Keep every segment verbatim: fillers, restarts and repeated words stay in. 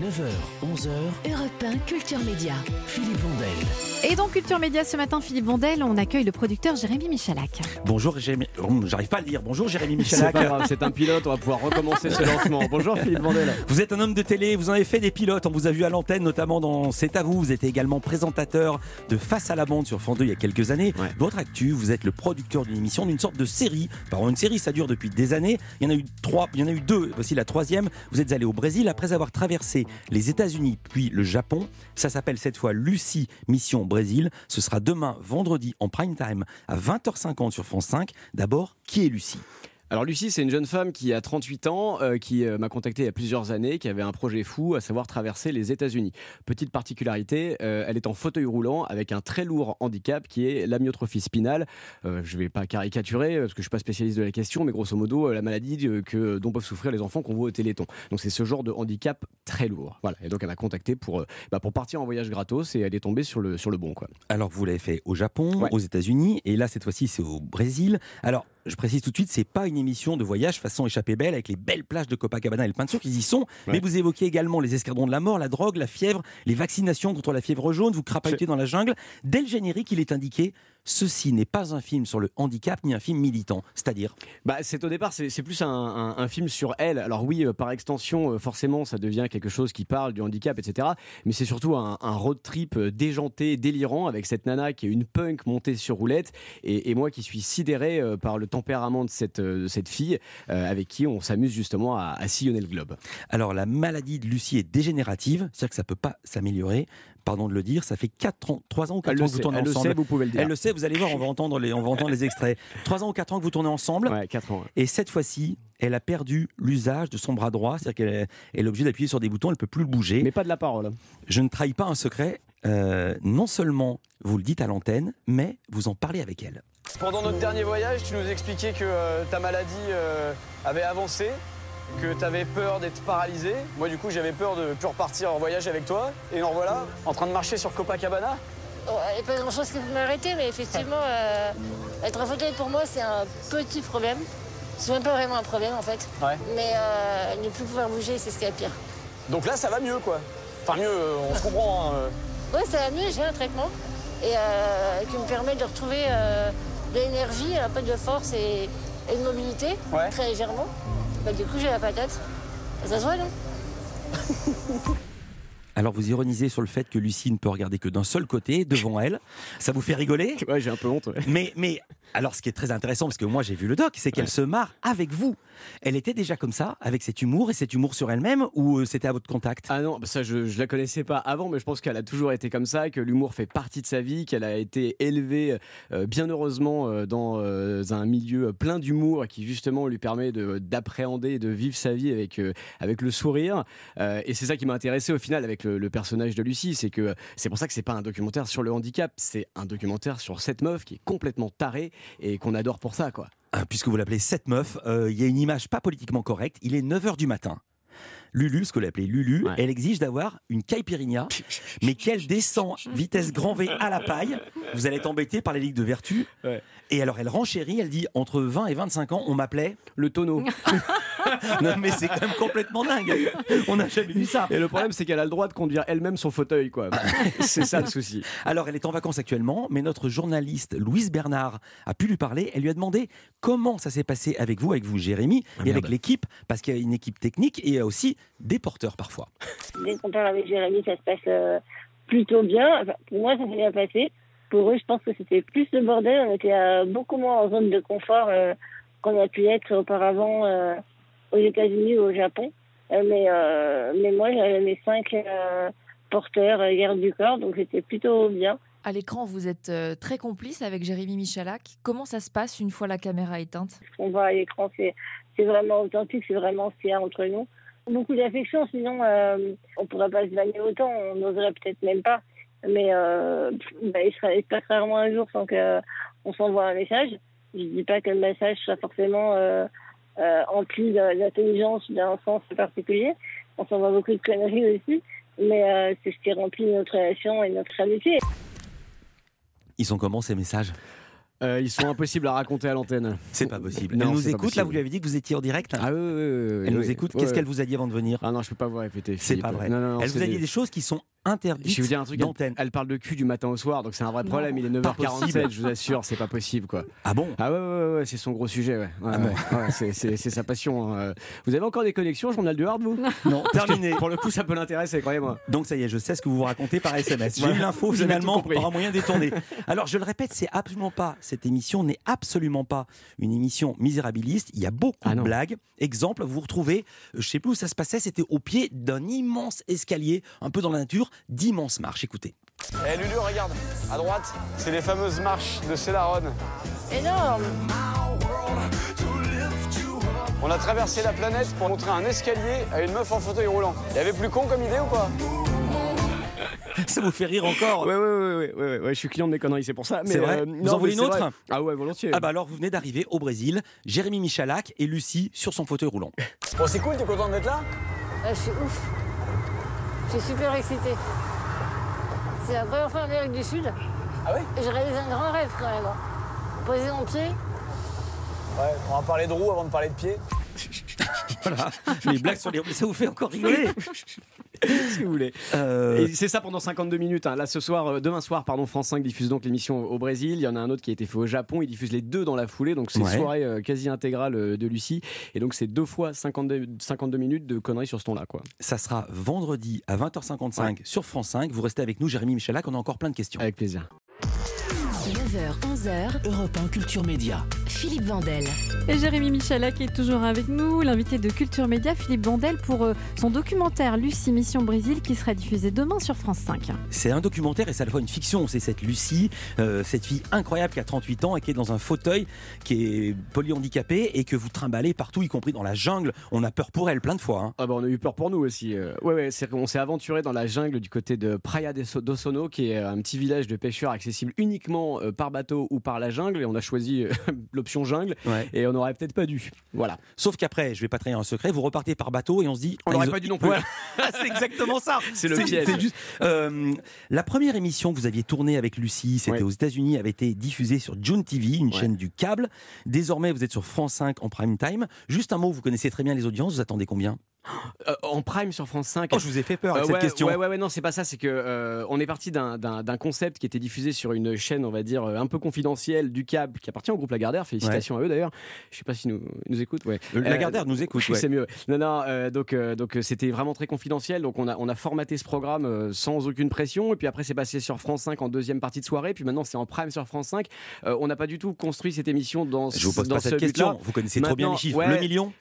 neuf heures, onze heures, Europe un Culture Média. Philippe Vandel. Et dans Culture Média ce matin, Philippe Vandel, on accueille le producteur Jérémy Michalak. Bonjour Jérémy, oh, j'arrive pas à le dire. Bonjour Jérémy C'est Michalak. pas grave, c'est un pilote, on va pouvoir recommencer ce lancement. Bonjour Philippe Vandel. Vous êtes un homme de télé, vous en avez fait des pilotes, on vous a vu à l'antenne, notamment dans C'est à vous. Vous étiez également présentateur de Face à la bande sur France deux il y a quelques années. Ouais. Votre actu, vous êtes le producteur d'une émission, d'une sorte de série. Pardon, une série, ça dure depuis des années. Il y en a eu trois, il y en a eu deux. Voici la troisième. Vous êtes allé au Brésil après avoir traversé les États-Unis puis le Japon. Ça s'appelle cette fois Lucie Mission Brésil. Ce sera demain, vendredi, en prime time à vingt heures cinquante sur France cinq. D'abord, qui est Lucie ? Alors Lucie, c'est une jeune femme qui a trente-huit ans, euh, qui euh, m'a contacté il y a plusieurs années, qui avait un projet fou, à savoir traverser les États-Unis. Petite particularité, euh, elle est en fauteuil roulant avec un très lourd handicap qui est l'amyotrophie spinale. Euh, je ne vais pas caricaturer parce que je ne suis pas spécialiste de la question, mais grosso modo, euh, la maladie euh, que, dont peuvent souffrir les enfants qu'on voit au Téléthon. Donc c'est ce genre de handicap très lourd. Voilà. Et donc elle m'a contacté pour, euh, bah, pour partir en voyage gratos et elle est tombée sur le, sur le bon, quoi. Alors vous l'avez fait au Japon, Ouais. aux États-Unis, et là cette fois-ci c'est au Brésil. Alors je précise tout de suite, c'est pas une émission de voyage façon échappée belle avec les belles plages de Copacabana et le pain de sucre, ils y sont. Ouais. Mais vous évoquez également les escadrons de la mort, la drogue, la fièvre, les vaccinations contre la fièvre jaune. Vous crapahutez dans la jungle. Dès le générique, il est indiqué. Ceci n'est pas un film sur le handicap ni un film militant, c'est-à-dire Bah, c'est au départ, c'est, c'est plus un, un, un film sur elle. Alors oui, euh, par extension, euh, forcément, ça devient quelque chose qui parle du handicap, et cetera. Mais c'est surtout un, un road trip euh, déjanté, délirant, avec cette nana qui est une punk montée sur roulette, et, et moi qui suis sidéré euh, par le tempérament de cette, euh, de cette fille, euh, avec qui on s'amuse justement à, à sillonner le globe. Alors la maladie de Lucie est dégénérative, c'est-à-dire que ça peut pas s'améliorer. Pardon de le dire, ça fait quatre ans, trois ans ou quatre Elle ans le que vous sait, tournez elle le ensemble. sait, vous pouvez le dire. Elle le sait, vous allez voir, on va entendre les, on va entendre les extraits. trois ans ou quatre ans que vous tournez ensemble. Ouais, quatre ans. Ouais. Et cette fois-ci, elle a perdu l'usage de son bras droit, c'est-à-dire qu'elle est, elle est obligée d'appuyer sur des boutons, elle ne peut plus le bouger. Mais pas de la parole. hein. Je ne trahis pas un secret, euh, non seulement vous le dites à l'antenne, mais vous en parlez avec elle. Pendant notre dernier voyage, tu nous expliquais que euh, ta maladie euh, avait avancé, que tu avais peur d'être paralysé. Moi, du coup, j'avais peur de plus repartir en voyage avec toi. Et en voilà, en train de marcher sur Copacabana. Il n'y a pas grand chose qui peut m'arrêter, mais effectivement, euh, être en fauteuil pour moi, c'est un petit problème. C'est même pas vraiment un problème en fait. Ouais. Mais euh, ne plus pouvoir bouger, c'est ce qui est le pire. Donc là, ça va mieux, quoi. Enfin, mieux, euh, on se comprend. Hein, euh. Ouais, ça va mieux, j'ai un traitement et euh, qui me permet de retrouver euh, de l'énergie, un peu de force et, et de mobilité, Ouais. très légèrement. Bah, du coup, j'ai la patate. Ça se voit, non? Alors vous ironisez sur le fait que Lucie ne peut regarder que d'un seul côté, devant elle. Ça vous fait rigoler ? Ouais, j'ai un peu honte. Ouais. Mais, mais alors ce qui est très intéressant, parce que moi j'ai vu le doc, c'est qu'elle Ouais. se marre avec vous. Elle était déjà comme ça, avec cet humour et cet humour sur elle-même, ou euh, c'était à votre contact ? Ah non, bah ça je, je la connaissais pas avant, mais je pense qu'elle a toujours été comme ça, que l'humour fait partie de sa vie, qu'elle a été élevée euh, bien heureusement euh, dans euh, un milieu plein d'humour qui justement lui permet de, d'appréhender et de vivre sa vie avec, euh, avec le sourire. Euh, et c'est ça qui m'a intéressé au final avec le, le personnage de Lucie, c'est que c'est pour ça que c'est pas un documentaire sur le handicap, c'est un documentaire sur cette meuf qui est complètement tarée et qu'on adore pour ça, quoi. Ah, puisque vous l'appelez cette meuf, euh, il y a une image pas politiquement correcte, il est neuf heures du matin. Lulu, ce que l'on appelait Lulu, Ouais. elle exige d'avoir une caipirinha, mais qu'elle descend vitesse grand V à la paille. Vous allez être embêté par les ligues de vertu. Ouais. Et alors elle renchérit, elle dit entre vingt et vingt-cinq ans, on m'appelait. Le tonneau. Non mais c'est quand même complètement dingue. On n'a jamais vu ça. Et le problème, c'est qu'elle a le droit de conduire elle-même son fauteuil, quoi. C'est ça le souci. Alors elle est en vacances actuellement, mais notre journaliste Louise Bernard a pu lui parler. Elle lui a demandé comment ça s'est passé avec vous, avec vous Jérémy, Ah, et avec merde. l'équipe, parce qu'il y a une équipe technique et il y a aussi des porteurs parfois. Dès qu'on parle avec Jérémy, ça se passe euh, plutôt bien. Enfin, pour moi, ça s'est bien passé. Pour eux, je pense que c'était plus le bordel. On était euh, beaucoup moins en zone de confort euh, qu'on a pu être auparavant euh, aux États-Unis ou au Japon. Euh, mais, euh, mais moi, j'avais mes cinq euh, porteurs, euh, gardes du corps, donc c'était plutôt bien. À l'écran, vous êtes euh, très complice avec Jérémy Michalak. Comment ça se passe une fois la caméra éteinte ? Ce qu'on voit à l'écran, c'est, c'est vraiment authentique, c'est vraiment ce qu'il y a entre nous. Beaucoup d'affection, sinon euh, on ne pourrait pas se vanner autant, on n'oserait peut-être même pas. Mais euh, bah, il, sera, il passe rarement un jour sans qu'on s'envoie un message. Je ne dis pas que le message soit forcément euh, euh, empli d'intelligence ou d'un sens particulier. On s'envoie beaucoup de conneries aussi, mais euh, c'est ce qui remplit notre relation et notre amitié. Ils sont comment ces messages ? Euh, ils sont impossibles à raconter à l'antenne. C'est pas possible. Non, Elle nous c'est pas écoute, là, possible. vous lui avez dit que vous étiez en direct. Ah oui, oui, oui, oui, Elle oui, nous écoute. oui. Qu'est-ce Ouais. qu'elle vous a dit avant de venir? Ah non, je peux pas vous répéter. C'est Philippe. pas vrai. Non, non, non, Elle c'est vous a dit des- des choses qui sont interdites Je vais vous dire un truc, elle, d'antenne. elle parle de cul du matin au soir, donc c'est un vrai problème. Il est neuf heures quarante-sept, possible. je vous assure, c'est pas possible quoi. Ah bon? Ah ouais, ouais, ouais, ouais, c'est son gros sujet, ouais. Ouais, Ah ouais, bon. ouais, c'est, c'est, c'est sa passion. hein. Vous avez encore des connexions, Journal du Hard, vous? Non, terminé. Pour le coup, ça peut l'intéresser, croyez-moi. Donc ça y est, je sais ce que vous vous racontez par S M S. J'ai Voilà. eu l'info Vous avez finalement tout compris. par un moyen détourné. Alors je le répète, c'est absolument pas, cette émission n'est absolument pas une émission misérabiliste. Il y a beaucoup Ah de non. blagues. Exemple, vous vous retrouvez, je sais plus où ça se passait, c'était au pied d'un immense escalier, un peu dans la nature, d'immenses marches. Écoutez. Eh Lulu, regarde, à droite, c'est les fameuses marches de Célarone. Énorme. On a traversé la planète pour montrer un escalier à une meuf en fauteuil roulant. Il y avait plus con comme idée ou pas? Ça vous fait rire encore? Ouais, ouais, ouais, ouais, ouais, ouais, je suis client de mes conneries, c'est pour ça. Mais C'est vrai euh, Vous non, en voulez mais une c'est autre? vrai. Ah ouais, volontiers. Ah bah alors vous venez d'arriver au Brésil, Jérémy Michalak et Lucie sur son fauteuil roulant. Bon, c'est cool, t'es content d'être là? Ah, je suis ouf. Je suis super excitée. C'est la première fois en Amérique du Sud. Ah oui? Et je réalise un grand rêve quand même. Poser mon pied. Ouais, on va parler de roues avant de parler de pied. Voilà, les blagues sur les roues, ça vous fait encore rigoler? Si vous voulez. Euh, Et c'est ça pendant cinquante-deux minutes. hein. Là, ce soir, euh, demain soir, pardon, France cinq diffuse donc l'émission au Brésil. Il y en a un autre qui a été fait au Japon. Ils diffusent les deux dans la foulée. Donc, c'est une Ouais. soirée euh, quasi intégrale euh, de Lucie. Et donc, c'est deux fois cinquante-deux, cinquante-deux minutes de conneries sur ce ton-là, quoi. Ça sera vendredi à vingt heures cinquante-cinq sur France cinq. Vous restez avec nous, Jérémy Michalak, on a encore plein de questions. Avec plaisir. neuf heures, onze heures, Europe un Culture Média. Philippe Vandel. Et Jérémy Michalak est toujours avec nous, l'invité de Culture Média, Philippe Vandel, pour euh, son documentaire Lucie Mission Brésil qui sera diffusé demain sur France cinq. C'est un documentaire et c'est à la fois une fiction. C'est cette Lucie, euh, cette fille incroyable qui a trente-huit ans et qui est dans un fauteuil, qui est polyhandicapée et que vous trimballez partout, y compris dans la jungle. On a peur pour elle plein de fois. hein. Ah bah on a eu peur pour nous aussi. Euh, ouais, ouais, c'est, on s'est aventuré dans la jungle du côté de Praia de So- do Sono, qui est un petit village de pêcheurs accessible uniquement euh, par bateau ou par la jungle. Et on a choisi euh, l'option jungle. Ouais. Et on n'aurait peut-être pas dû. Voilà. Sauf qu'après, je vais pas trahir un secret, vous repartez par bateau et on se dit... On ah, n'aurait ils ont- pas dû non plus. Voilà. C'est exactement ça. C'est le piège. juste- Euh, la première émission que vous aviez tournée avec Lucie, c'était Ouais. aux États-Unis, avait été diffusée sur June T V, une Ouais. chaîne du câble. Désormais, vous êtes sur France cinq en prime time. Juste un mot, vous connaissez très bien les audiences, vous attendez combien? Euh, en prime sur France cinq. Oh, je vous ai fait peur avec Euh, cette ouais, question. Ouais, ouais, ouais, non, c'est pas ça. C'est que euh, on est parti d'un, d'un, d'un concept qui était diffusé sur une chaîne, on va dire, euh, un peu confidentielle du câble, qui appartient au groupe Lagardère. Félicitations à eux d'ailleurs. Je sais pas si nous ils nous écoutent. Ouais. Le- Euh, Lagardère nous écoute. ouais. C'est mieux. Non, non. euh, donc, euh, donc, euh, c'était vraiment très confidentiel. Donc, on a, on a formaté ce programme euh, sans aucune pression. Et puis après, c'est passé sur France cinq en deuxième partie de soirée. Puis maintenant, c'est en prime sur France cinq. Euh, on n'a pas du tout construit cette émission dans. Je vous pose dans pas ce cette but-là. question. Vous connaissez trop bien Maintenant, les chiffres. ouais. Le million?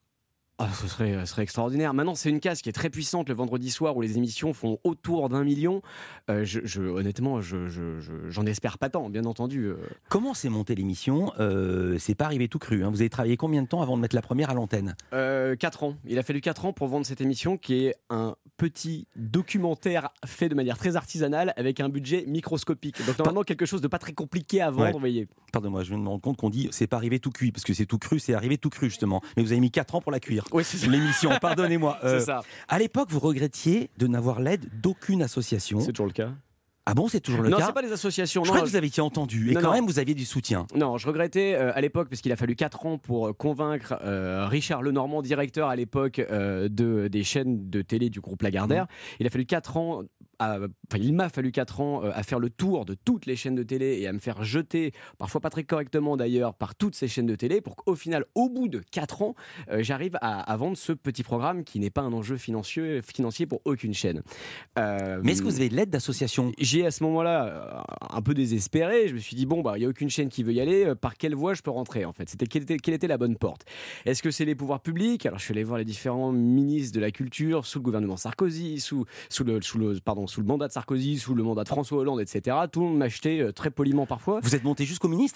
Ah, ce serait, ce serait extraordinaire. Maintenant, c'est une case qui est très puissante le vendredi soir où les émissions font autour d'un million. Euh, je, je- honnêtement, je, je- je- j'en espère pas tant, bien entendu. euh. Comment s'est montée l'émission? euh, C'est pas arrivé tout cru. hein. Vous avez travaillé combien de temps avant de mettre la première à l'antenne? Euh, quatre ans. Il a fallu quatre ans pour vendre cette émission qui est un petit documentaire fait de manière très artisanale avec un budget microscopique. Donc, normalement, quelque chose de pas très compliqué à vendre, Ouais. vous voyez. Pardon-moi, je me rends compte qu'on dit c'est pas arrivé tout cuit, parce que c'est tout cru, c'est arrivé tout cru justement. Mais vous avez mis quatre ans pour la cuire. Oui, c'est ça. L'émission, pardonnez-moi. Euh, C'est ça. À l'époque, vous regrettiez de n'avoir l'aide d'aucune association. C'est toujours le cas. Ah bon, c'est toujours le non, cas? c'est pas des associations. Je non, crois que vous avez été entendu, et Non, quand non. même, vous aviez du soutien. Non, je regrettais euh, à l'époque parce qu'il a fallu quatre ans pour euh, convaincre euh, Richard Lenormand, directeur à l'époque euh, de, des chaînes de télé du groupe Lagardère. Il a fallu quatre ans, à- enfin il m'a fallu quatre ans euh, à faire le tour de toutes les chaînes de télé et à me faire jeter, parfois pas très correctement d'ailleurs, par toutes ces chaînes de télé pour qu'au final, au bout de quatre ans, euh, j'arrive à, à vendre ce petit programme qui n'est pas un enjeu financier, financier pour aucune chaîne. Euh, Mais est-ce que vous avez de l'aide d'association? J'ai à ce moment-là euh, un peu désespéré. Je me suis dit bon bah il y a aucune chaîne qui veut y aller. euh, Par quelle voie je peux rentrer en fait? C'était quelle était, quelle était la bonne porte? Est-ce que c'est les pouvoirs publics? Alors je suis allé voir les différents ministres de la culture sous le gouvernement Sarkozy, sous sous le sous le pardon sous le mandat de Sarkozy, sous le mandat de François Hollande, et cetera. Tout le monde m'a acheté euh, très poliment parfois. Vous êtes monté jusqu'au ministre?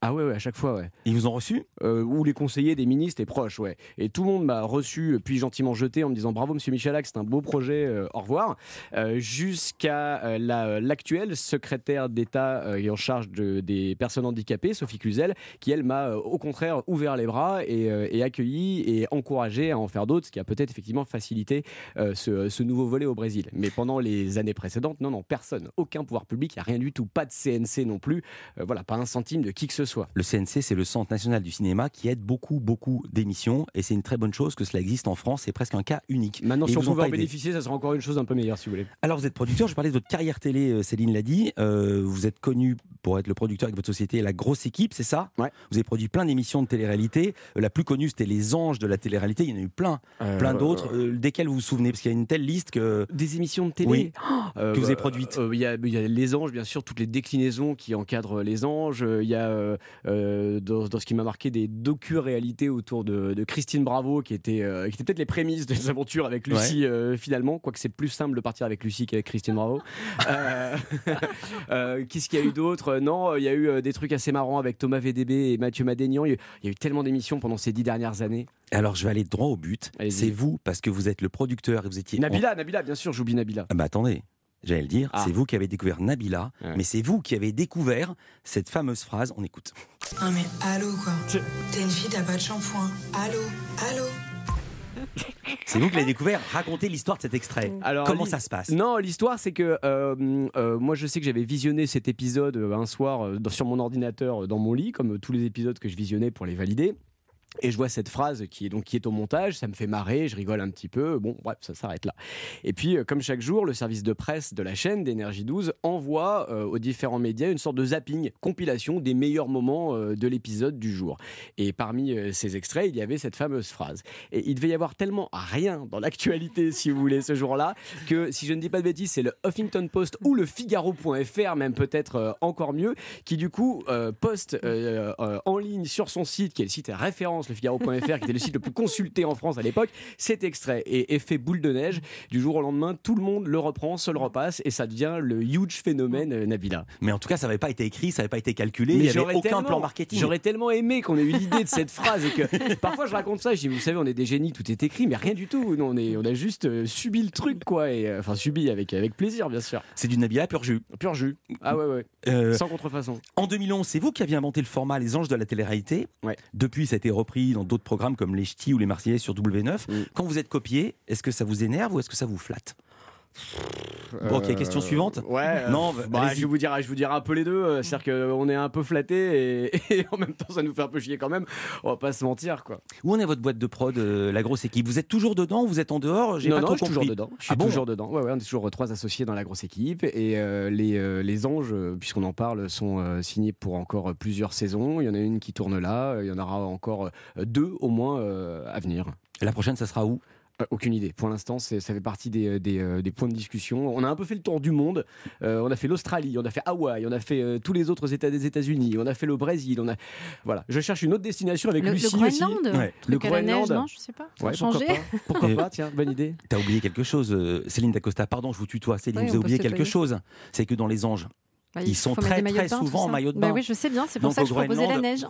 Ah ouais, ouais, à chaque fois, ouais. Ils vous ont reçu euh, Ou les conseillers des ministres et proches, ouais. Et tout le monde m'a reçu, puis gentiment jeté en me disant bravo Monsieur Michalak, c'est un beau projet, euh, au revoir. Euh, jusqu'à euh, la, l'actuelle secrétaire d'État euh, en charge de, des personnes handicapées, Sophie Cluzel, qui elle m'a euh, au contraire ouvert les bras et, euh, et accueilli et encouragé à en faire d'autres, ce qui a peut-être effectivement facilité euh, ce, ce nouveau volet au Brésil. Mais pendant les années précédentes, non, non, personne, aucun pouvoir public, il n'y a rien du tout, pas de C N C non plus, euh, voilà, pas un centime de qui que ce soit. Le C N C, c'est le Centre national du cinéma qui aide beaucoup, beaucoup d'émissions et c'est une très bonne chose que cela existe en France, c'est presque un cas unique. Maintenant, et si on ils vous ont pouvait pas en aidé. bénéficier, ça sera encore une chose un peu meilleure si vous voulez. Alors vous êtes producteur, je parlais de votre carrière télé, Céline l'a dit, euh, vous êtes connu pour être le producteur avec votre société La Grosse Équipe, c'est ça ? Ouais. Vous avez produit plein d'émissions de télé-réalité, euh, la plus connue c'était Les Anges de la télé-réalité, il y en a eu plein, Euh, plein d'autres, euh, desquelles vous vous souvenez, parce qu'il y a une telle liste que... Des émissions de télé Oui. euh, Que vous avez bah, produites. euh, Il y, a- il y a Les Anges, bien sûr, toutes les déclinaisons qui encadrent Les Anges. Il y a, euh, euh, dans, dans ce qui m'a marqué, des docu-réalités autour de, de Christine Bravo, qui étaient, euh, qui étaient peut-être les prémices des aventures avec Lucie, euh, finalement. Quoique c'est plus simple de partir avec Lucie qu'avec Christine Bravo. euh, euh, Qu'est-ce qu'il y a eu d'autre ? Non, il y a eu euh, des trucs assez marrants avec Thomas V D B et Mathieu Madénian. Il y a eu, il y a eu tellement d'émissions pendant ces dix dernières années. Alors je vais aller droit au but, Allez-y. c'est vous, parce que vous êtes le producteur et vous étiez... Nabila, Nabila, bien sûr, j'oublie Nabila. Ah bah attendez, j'allais le dire, Ah. c'est vous qui avez découvert Nabila, Ouais. mais c'est vous qui avez découvert cette fameuse phrase, on écoute. Non mais allô quoi. T'es une fille, t'as pas de shampoing. Allô, allô. C'est vous qui l'avez découvert, racontez l'histoire de cet extrait. Alors, Comment li- ça se passe ? Non, l'histoire c'est que euh, euh, moi je sais que j'avais visionné cet épisode euh, un soir euh, dans- sur mon ordinateur euh, dans mon lit, comme euh, tous les épisodes que je visionnais pour les valider. Et je vois cette phrase qui est, donc, qui est au montage, ça me fait marrer, je rigole un petit peu, bon bref, ça s'arrête là. Et puis, euh, comme chaque jour, le service de presse de la chaîne d'Énergie douze envoie euh, aux différents médias une sorte de zapping, compilation des meilleurs moments euh, de l'épisode du jour. Et parmi euh, ces extraits, il y avait cette fameuse phrase. Et il devait y avoir tellement rien dans l'actualité, si vous voulez, ce jour-là, que si je ne dis pas de bêtises, c'est le Huffington Post ou le Figaro point F R, même peut-être euh, encore mieux, qui du coup euh, poste euh, euh, en ligne sur son site, qui est le site référence, le Figaro point F R, qui était le site le plus consulté en France à l'époque, cet extrait. Et effet boule de neige, du jour au lendemain, tout le monde le reprend, se le repasse, et ça devient le huge phénomène euh, Nabila. Mais en tout cas, ça n'avait pas été écrit, ça n'avait pas été calculé, il Mais n'y avait j'aurais aucun tellement- plan marketing. J'aurais tellement aimé qu'on ait eu l'idée de cette phrase et que parfois je raconte ça, je dis vous savez on est des génies, tout est écrit, mais rien du tout. Non, on est, on a juste euh, subi le truc quoi, et euh, enfin subi avec avec plaisir bien sûr. C'est du Nabila pur jus. Pur jus. Ah ouais ouais. Euh, Sans contrefaçon. En deux mille onze, c'est vous qui aviez inventé le format Les Anges de la télé-réalité. Ouais. Depuis, ça a été repris dans d'autres programmes comme Les Ch'tis ou Les Marseillais sur W neuf. Mm. Quand vous êtes copié, est-ce que ça vous énerve ou est-ce que ça vous flatte ? Bon, ok, question suivante. Ouais. euh, Non, bah, allez-y. je vais vous dire, je vous dirai un peu les deux. euh, C'est-à-dire qu'on est un peu flatté et, et en même temps ça nous fait un peu chier quand même. On va pas se mentir quoi. Où en est votre boîte de prod, euh, La Grosse Équipe ? Vous êtes toujours dedans ou vous êtes en dehors ? J'ai non, pas non, trop je suis compris. toujours dedans. Je suis Ah bon toujours dedans. Ouais, ouais, on est toujours euh, trois associés dans la grosse équipe et euh, les, euh, les anges, euh, puisqu'on en parle, sont euh, signés pour encore euh, plusieurs saisons. Il y en a une qui tourne là. euh, Il y en aura encore euh, deux au moins euh, à venir. La prochaine, ça sera où ? Euh, Aucune idée. Pour l'instant, c'est- ça fait partie des, des, euh, des points de discussion. On a un peu fait le tour du monde. Euh, on a fait l'Australie, on a fait Hawaï, on a fait euh, tous les autres États des États-Unis, on a fait le Brésil. On a voilà. Je cherche une autre destination avec Le, le Lucie aussi. Groenland Ouais. Le Le à la neige, Groenland. non, je sais pas. Pour Ouais, changer. pourquoi pas, pourquoi Et- pas Tiens, bonne idée. T'as oublié quelque chose, euh, Céline Dacosta. Pardon, je vous tutoie. Céline, Oui, vous avez on peut oublié se quelque tutoyer. chose. C'est que dans Les Anges, Bah, Ils il sont faut mettre très, des maillots très de bain, tout souvent en ça. maillot de Bah bain. oui, je sais bien, c'est pour Donc, ça que je au proposais la Groenland- neige.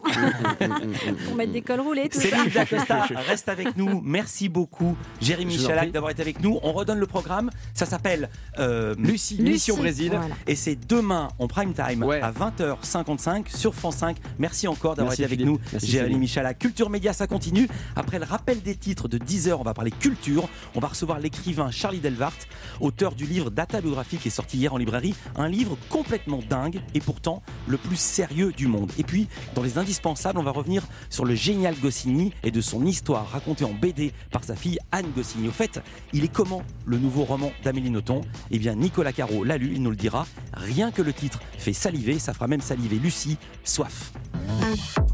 Pour mettre des cols roulés, tout ça. Céline Dacosta reste avec nous. Merci beaucoup, Jérémy Je vous en Chalac, prie. d'avoir été avec nous. On redonne le programme. Ça s'appelle euh, Lucie, Lucie. Mission Brésil. Voilà. et c'est demain en prime time Ouais. à vingt heures cinquante-cinq sur France cinq. Merci encore d'avoir Merci, été avec Philippe. nous, Merci, Jérémy Céline. Michalak. Culture Média, ça continue. Après le rappel des titres de dix heures, on va parler culture. On va recevoir l'écrivain Charlie Delvart, auteur du livre Data Biographie qui est sorti hier en librairie. Un livre complètement dingue et pourtant le plus sérieux du monde. Et puis, dans les indispensables, on va revenir sur le génial Goscinny et de son histoire racontée en B D par sa fille Anne Goscinny. Au fait, il est comment le nouveau roman d'Amélie Nothomb ? Eh bien, Nicolas Caro l'a lu, il nous le dira. Rien que le titre fait saliver, ça fera même saliver Lucie, Soif.